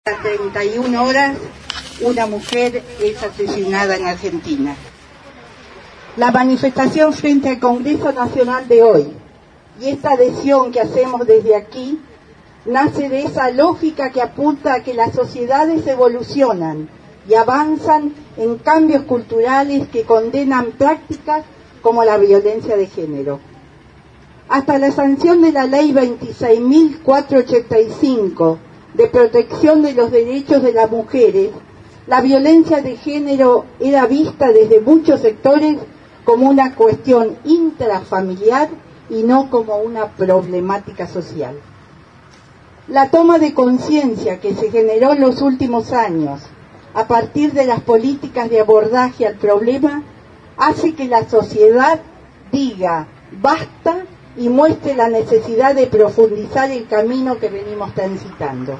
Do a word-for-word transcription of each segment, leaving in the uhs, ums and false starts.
A treinta y una horas, una mujer es asesinada en Argentina. La manifestación frente al Congreso Nacional de hoy y esta adhesión que hacemos desde aquí nace de esa lógica que apunta a que las sociedades evolucionan y avanzan en cambios culturales que condenan prácticas como la violencia de género. Hasta la sanción de la ley veintiséis mil cuatrocientos ochenta y cinco de protección de los derechos de las mujeres, la violencia de género era vista desde muchos sectores como una cuestión intrafamiliar y no como una problemática social. La toma de conciencia que se generó en los últimos años a partir de las políticas de abordaje al problema hace que la sociedad diga basta y muestre la necesidad de profundizar el camino que venimos transitando.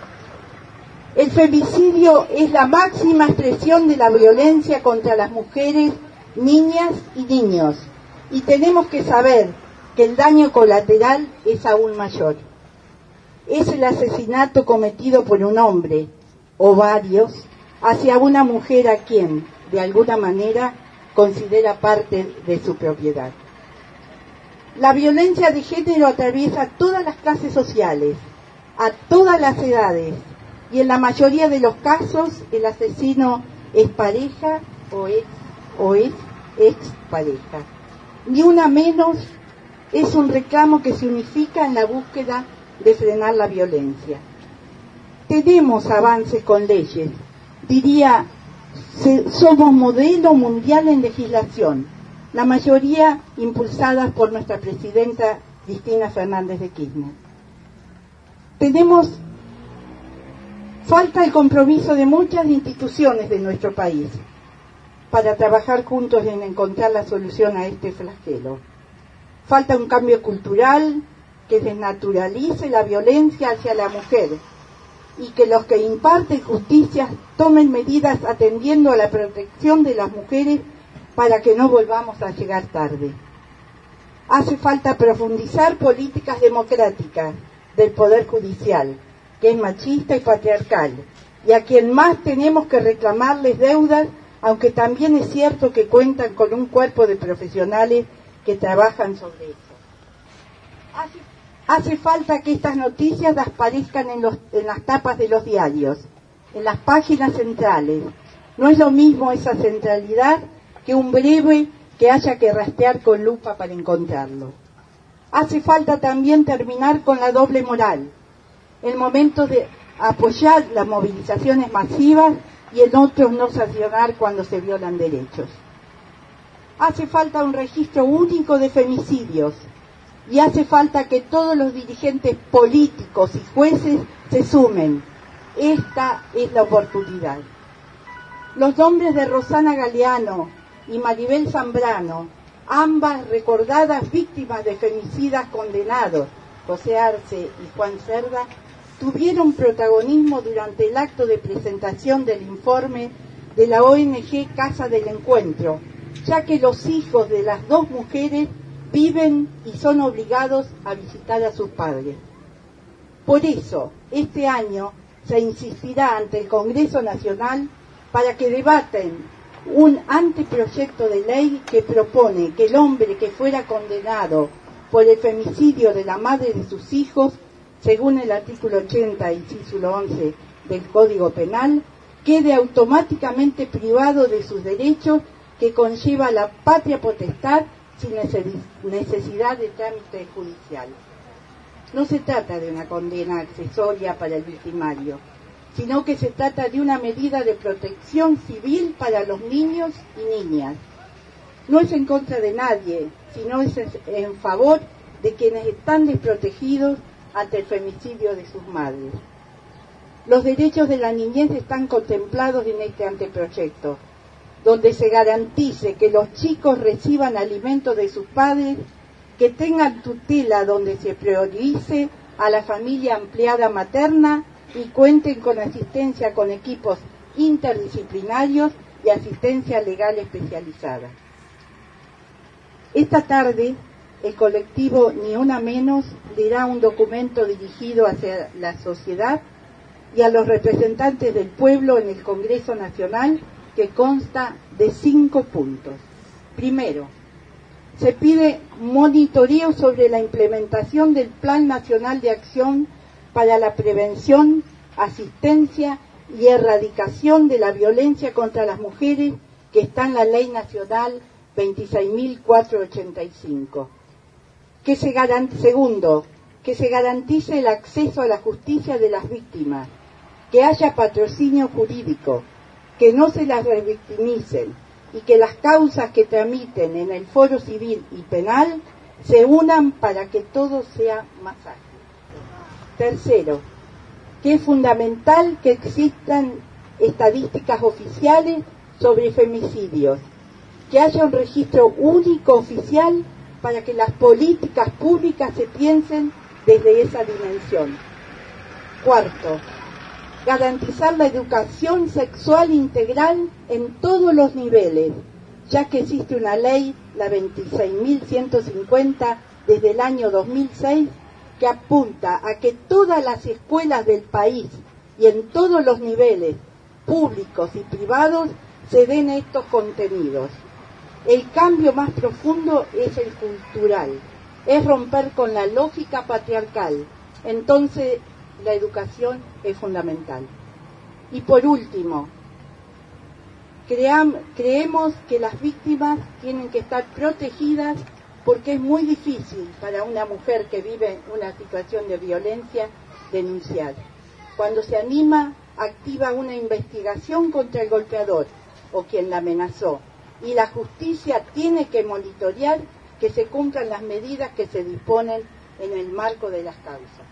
El femicidio es la máxima expresión de la violencia contra las mujeres, niñas y niños, y tenemos que saber que el daño colateral es aún mayor. Es el asesinato cometido por un hombre, o varios, hacia una mujer a quien, de alguna manera, considera parte de su propiedad. La violencia de género atraviesa todas las clases sociales, a todas las edades, y en la mayoría de los casos el asesino es pareja o es, o es expareja. Ni una menos es un reclamo que se unifica en la búsqueda de frenar la violencia. Tenemos avances con leyes, diría, somos modelo mundial en legislación, la mayoría impulsadas por nuestra presidenta Cristina Fernández de Kirchner. Tenemos falta el compromiso de muchas instituciones de nuestro país para trabajar juntos en encontrar la solución a este flagelo. Falta un cambio cultural que desnaturalice la violencia hacia la mujer y que los que imparten justicia tomen medidas atendiendo a la protección de las mujeres para que no volvamos a llegar tarde. Hace falta profundizar políticas democráticas del Poder Judicial, que es machista y patriarcal, y a quien más tenemos que reclamarles deudas, aunque también es cierto que cuentan con un cuerpo de profesionales que trabajan sobre eso. Hace, hace falta que estas noticias aparezcan en, los, en las tapas de los diarios, en las páginas centrales. No es lo mismo esa centralidad que un breve que haya que rastrear con lupa para encontrarlo. Hace falta también terminar con la doble moral, el momento de apoyar las movilizaciones masivas y en otros no sancionar cuando se violan derechos. Hace falta un registro único de femicidios y hace falta que todos los dirigentes políticos y jueces se sumen. Esta es la oportunidad. Los nombres de Rosana Galeano y Maribel Zambrano, ambas recordadas víctimas de femicidas condenados, José Arce y Juan Cerda, tuvieron protagonismo durante el acto de presentación del informe de la O N G Casa del Encuentro, ya que los hijos de las dos mujeres viven y son obligados a visitar a sus padres. Por eso, este año se insistirá ante el Congreso Nacional para que debaten un anteproyecto de ley que propone que el hombre que fuera condenado por el femicidio de la madre de sus hijos, según el artículo ochenta, inciso once del Código Penal, quede automáticamente privado de sus derechos que conlleva la patria potestad sin necesidad de trámite judicial. No se trata de una condena accesoria para el victimario, sino que se trata de una medida de protección civil para los niños y niñas. No es en contra de nadie, sino es en favor de quienes están desprotegidos ante el femicidio de sus madres. Los derechos de la niñez están contemplados en este anteproyecto, donde se garantice que los chicos reciban alimento de sus padres, que tengan tutela donde se priorice a la familia ampliada materna y cuenten con asistencia con equipos interdisciplinarios y asistencia legal especializada. Esta tarde, el colectivo Ni Una Menos leerá un documento dirigido hacia la sociedad y a los representantes del pueblo en el Congreso Nacional, que consta de cinco puntos. Primero, se pide monitoreo sobre la implementación del Plan Nacional de Acción para la Prevención, Asistencia y Erradicación de la Violencia contra las Mujeres, que está en la Ley Nacional veintiséis mil cuatrocientos ochenta y cinco. Que se garant- Segundo, que se garantice el acceso a la justicia de las víctimas, que haya patrocinio jurídico, que no se las revictimicen y que las causas que tramiten en el foro civil y penal se unan para que todo sea más ágil. Tercero, que es fundamental que existan estadísticas oficiales sobre femicidios, que haya un registro único oficial para que las políticas públicas se piensen desde esa dimensión. Cuarto, garantizar la educación sexual integral en todos los niveles, ya que existe una ley, la veintiséis mil ciento cincuenta, desde el año dos mil seis, que apunta a que todas las escuelas del país y en todos los niveles, públicos y privados, se den estos contenidos. El cambio más profundo es el cultural, es romper con la lógica patriarcal. Entonces, la educación es fundamental. Y por último, cream, creemos que las víctimas tienen que estar protegidas, porque es muy difícil para una mujer que vive una situación de violencia denunciar. Cuando se anima, activa una investigación contra el golpeador o quien la amenazó, y la justicia tiene que monitorear que se cumplan las medidas que se disponen en el marco de las causas.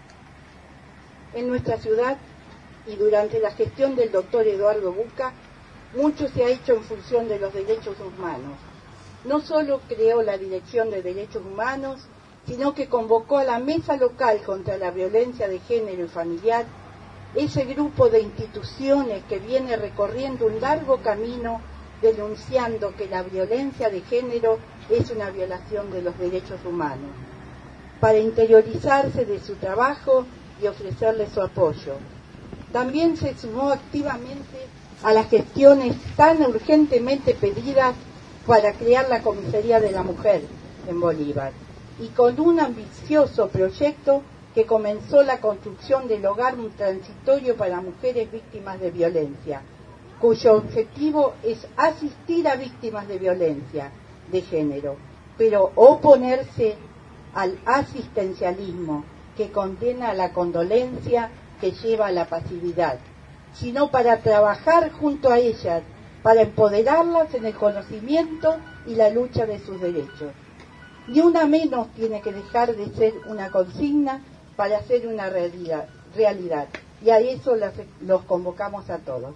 En nuestra ciudad, y durante la gestión del doctor Eduardo Buca, mucho se ha hecho en función de los derechos humanos. No solo creó la Dirección de Derechos Humanos, sino que convocó a la Mesa Local contra la Violencia de Género y Familiar, ese grupo de instituciones que viene recorriendo un largo camino denunciando que la violencia de género es una violación de los derechos humanos, para interiorizarse de su trabajo y ofrecerle su apoyo. También se sumó activamente a las gestiones tan urgentemente pedidas para crear la Comisaría de la Mujer en Bolívar, y con un ambicioso proyecto que comenzó la construcción del hogar transitorio para mujeres víctimas de violencia, cuyo objetivo es asistir a víctimas de violencia de género, pero oponerse al asistencialismo que condena a la condolencia, que lleva a la pasividad, sino para trabajar junto a ellas, para empoderarlas en el conocimiento y la lucha de sus derechos. Ni una menos tiene que dejar de ser una consigna para hacer una realidad, realidad. Y a eso los, los convocamos a todos.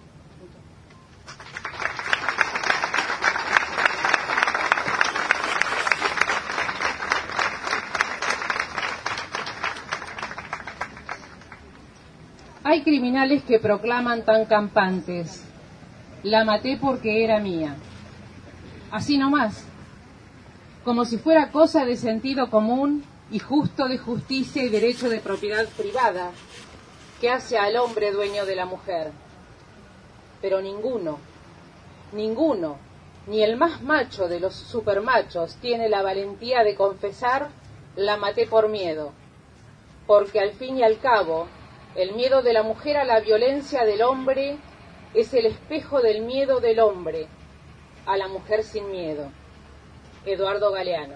Hay criminales que proclaman tan campantes: la maté porque era mía. Así nomás, como si fuera cosa de sentido común y justo de justicia y derecho de propiedad privada, que hace al hombre dueño de la mujer. Pero ninguno, ninguno, ni el más macho de los supermachos tiene la valentía de confesar: la maté por miedo, porque al fin y al cabo, el miedo de la mujer a la violencia del hombre es el espejo del miedo del hombre a la mujer sin miedo. Eduardo Galeano.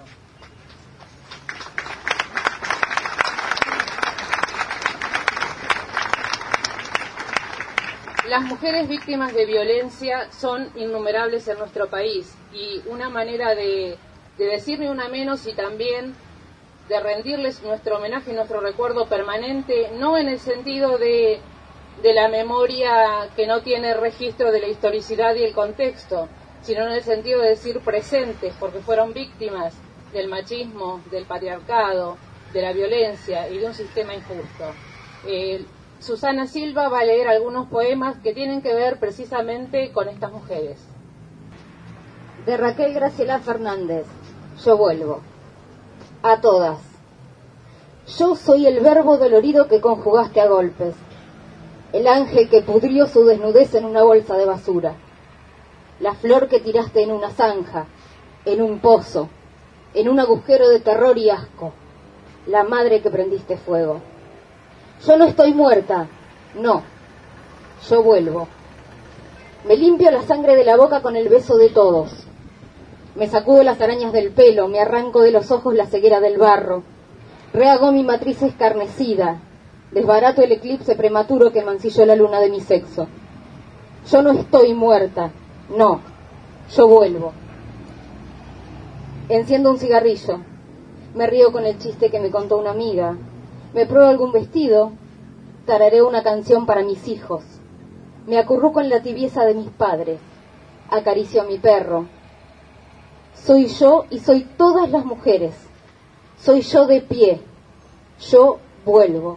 Las mujeres víctimas de violencia son innumerables en nuestro país, y una manera de, de decir ni una menos y también de rendirles nuestro homenaje y nuestro recuerdo permanente, no en el sentido de, de la memoria que no tiene registro de la historicidad y el contexto, sino en el sentido de decir presentes, porque fueron víctimas del machismo, del patriarcado, de la violencia y de un sistema injusto. Eh, Susana Silva va a leer algunos poemas que tienen que ver precisamente con estas mujeres. De Raquel Graciela Fernández, Yo vuelvo. A todas. Yo soy el verbo dolorido que conjugaste a golpes. el ángel que pudrió su desnudez en una bolsa de basura, la flor que tiraste en una zanja, en un pozo, en un agujero de terror y asco, la madre que prendiste fuego. Yo no estoy muerta, no, yo vuelvo. Me limpio la sangre de la boca con el beso de todos. Me sacudo las arañas del pelo, me arranco de los ojos la ceguera del barro. Rehago mi matriz escarnecida, desbarato el eclipse prematuro que mancilló la luna de mi sexo. Yo no estoy muerta, no, yo vuelvo. Enciendo un cigarrillo, me río con el chiste que me contó una amiga, me pruebo algún vestido, tarareo una canción para mis hijos, me acurruco en la tibieza de mis padres, acaricio a mi perro. Soy yo y soy todas las mujeres, soy yo de pie, yo vuelvo.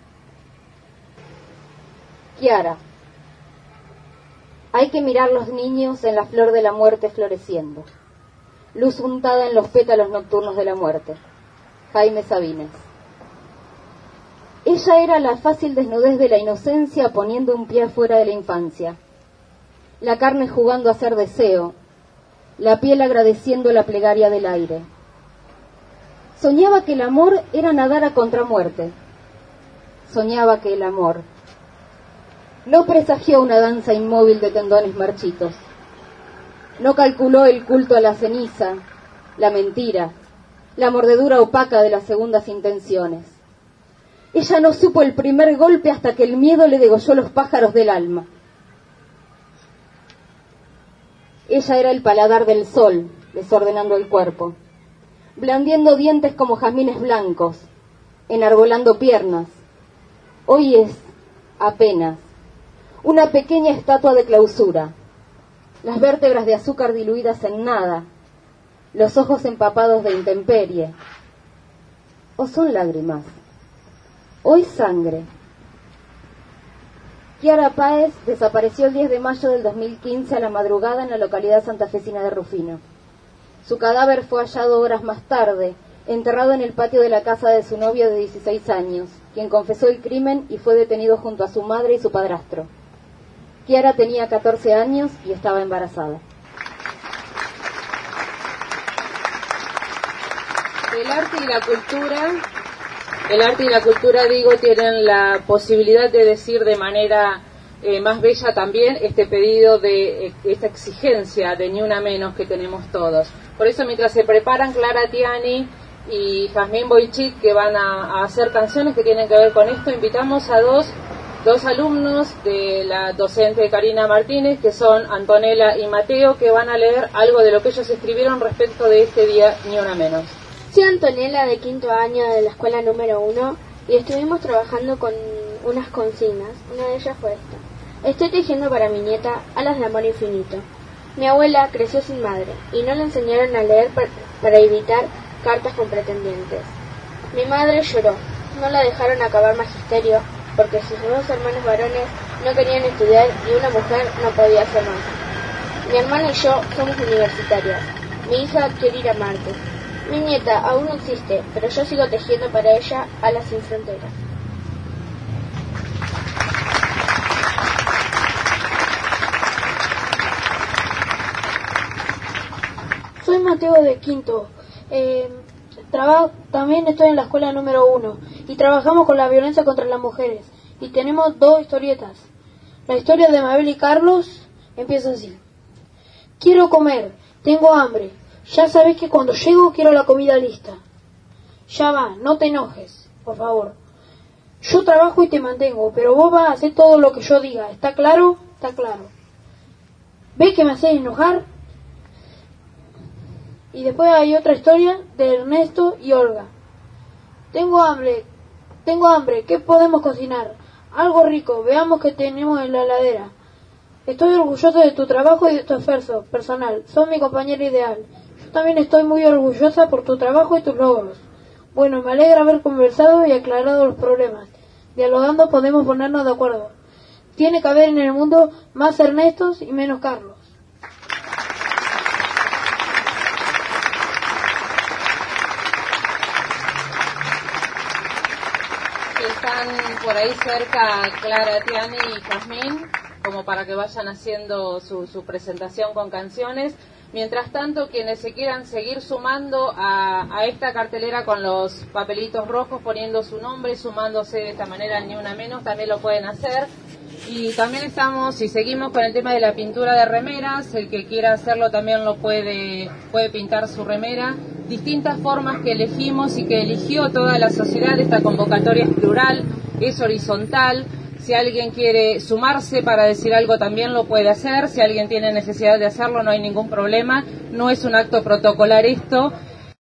Kiara. Hay que mirar los niños en la flor de la muerte floreciendo. Luz untada en los pétalos nocturnos de la muerte. Jaime Sabines. Ella era la fácil desnudez de la inocencia poniendo un pie afuera de la infancia. La carne jugando a ser deseo. La piel agradeciendo la plegaria del aire. Soñaba que el amor era nadar a contramuerte. Soñaba que el amor no presagió una danza inmóvil de tendones marchitos. No calculó el culto a la ceniza, la mentira, la mordedura opaca de las segundas intenciones. Ella no supo el primer golpe hasta que el miedo le degolló los pájaros del alma. Ella era el paladar del sol, desordenando el cuerpo, blandiendo dientes como jazmines blancos, enarbolando piernas. Hoy es, apenas, una pequeña estatua de clausura, las vértebras de azúcar diluidas en nada, los ojos empapados de intemperie. ¿O son lágrimas? Hoy sangre. Kiara Páez desapareció el diez de mayo del dos mil quince a la madrugada en la localidad santafesina de Rufino. Su cadáver fue hallado horas más tarde, enterrado en el patio de la casa de su novio de dieciséis años, quien confesó el crimen y fue detenido junto a su madre y su padrastro. Kiara tenía catorce años y estaba embarazada. El arte y la cultura, el arte y la cultura, digo, tienen la posibilidad de decir de manera eh, más bella también este pedido de eh, esta exigencia de ni una menos que tenemos todos. Por eso, mientras se preparan Clara Tiani y Jazmín Boichik, que van a, a hacer canciones que tienen que ver con esto, invitamos a dos dos alumnos de la docente Karina Martínez, que son Antonella y Mateo, que van a leer algo de lo que ellos escribieron respecto de este día Ni Una Menos. Soy Antonella, de quinto año de la escuela número uno, y estuvimos trabajando con unas consignas. Una de ellas fue esta: estoy tejiendo para mi nieta alas de amor infinito. Mi abuela creció sin madre y no le enseñaron a leer para evitar cartas con pretendientes. Mi madre lloró, no la dejaron acabar magisterio porque sus dos hermanos varones no querían estudiar y una mujer no podía hacer más. Mi hermana y yo somos universitarias. Mi hija quiere ir a Marte. Mi nieta aún no existe, pero yo sigo tejiendo para ella alas sin fronteras. Soy Mateo de quinto. Eh, Trabajo, también estoy en la escuela número uno y trabajamos con la violencia contra las mujeres y tenemos dos historietas. La historia de Mabel y Carlos empieza así: quiero comer, tengo hambre, ya sabes que cuando llego quiero la comida lista. Ya va, no te enojes, por favor. Yo trabajo y te mantengo, pero vos vas a hacer todo lo que yo diga, ¿está claro? Está claro. ¿Ves que me haces enojar? Y después hay otra historia de Ernesto y Olga. Tengo hambre, tengo hambre, ¿qué podemos cocinar? Algo rico, veamos qué tenemos en la heladera. Estoy orgulloso de tu trabajo y de tu esfuerzo personal, sos mi compañera ideal. Yo también estoy muy orgullosa por tu trabajo y tus logros. Bueno, me alegra haber conversado y aclarado los problemas. Dialogando podemos ponernos de acuerdo. Tiene que haber en el mundo más Ernestos y menos Carlos. por ahí cerca Clara, Tiani y Jazmín, como para que vayan haciendo su, su presentación con canciones. Mientras tanto, quienes se quieran seguir sumando a, a esta cartelera con los papelitos rojos, poniendo su nombre, sumándose de esta manera, ni una menos, también lo pueden hacer. Y también estamos y seguimos con el tema de la pintura de remeras. El que quiera hacerlo también lo puede, puede pintar su remera. Distintas formas que elegimos y que eligió toda la sociedad. Esta convocatoria es plural, es horizontal. Si alguien quiere sumarse para decir algo también lo puede hacer. Si alguien tiene necesidad de hacerlo no hay ningún problema. No es un acto protocolar esto.